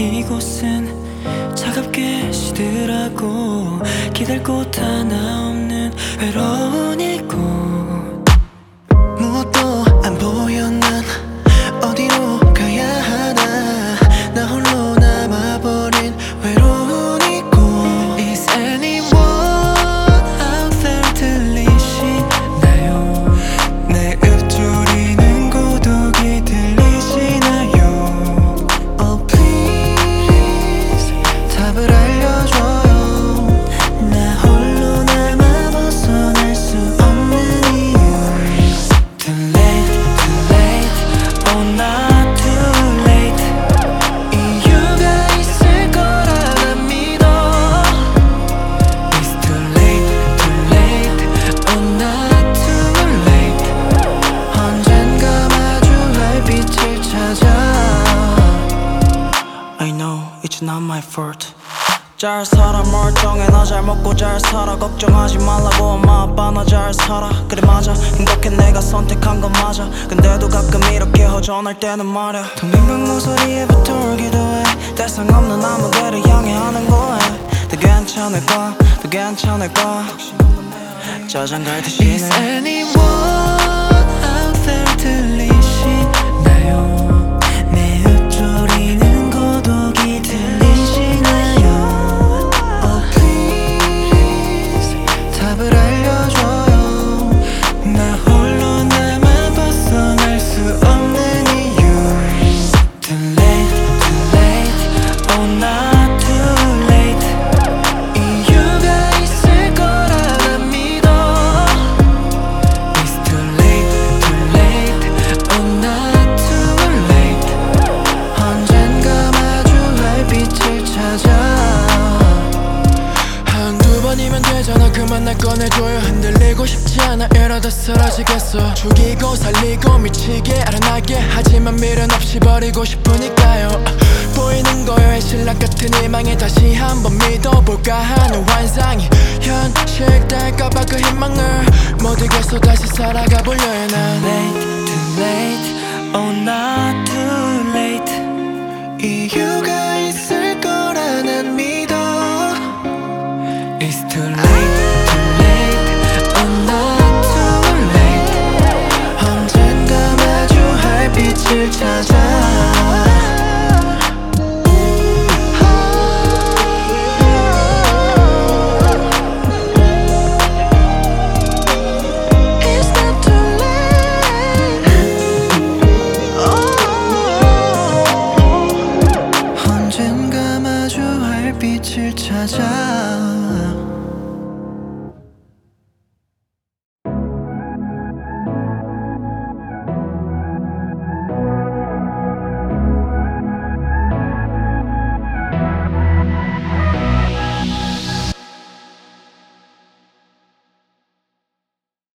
이곳은 차갑게 시들하고 기댈 곳 하나 없는 외로운 이곳. 무엇도 안 보여. 난 어디로 가야 하나. 나 홀로 남아버린 외로운 이곳. Is anyone out there 들리시나요? 내 읊조리는 고독이 들리시나요? Oh please 답을 알려줘요. 나 홀로 남아 벗어날 수 없는 이유. Too late, too late, oh not too late. 이유가 있을 거라 난 믿어. It's too late, too late, oh not too late. 언젠가 마주할 빛을 찾아. I know it's not my fault. 잘 살아 멀쩡해. 나 잘 먹고 잘 살아. 걱정하지 말라고 엄마 아빠 나 잘 살아. 그래 맞아 행복해 내가 선택한 건 맞아. 근데도 가끔 이렇게 허전할 때는 말야. 텅 빈 방 모서리에 붙어 기도해. 대상 없는 아무데를 향해 하는 거야. 더 괜찮을 거야 더 괜찮을 거야. 짜장 갈듯이. Is anyone out there 들리시나요? 내 읊조리는 고독이 들리시나요? Oh please 답을 알려줘요. 나 홀로 남아 벗어날 수 없는 이유. Too late, too late, oh not too late. 이유가 있을 거라 난 믿어. It's too late, too late, oh not too late. 언젠가 마주할 빛을 찾아. 한두 번이면 되잖아. 그만 날 꺼내줘요. 흔들리고 싶지 않아. 이러다 쓰러지겠어. 죽이고 살리고 미치게 알아나게 하지만 미련 없이 버리고 싶으니까요. 보이는 거예요. 신락 같은 희망에 다시 한번 믿어볼까 하는 환상이 현실 될까봐 그 희망을 못 이겨서 다시 살아가 보려요. 난 Late, too late, oh not too late. 이유가 있을 거라 난 믿어. It's too late.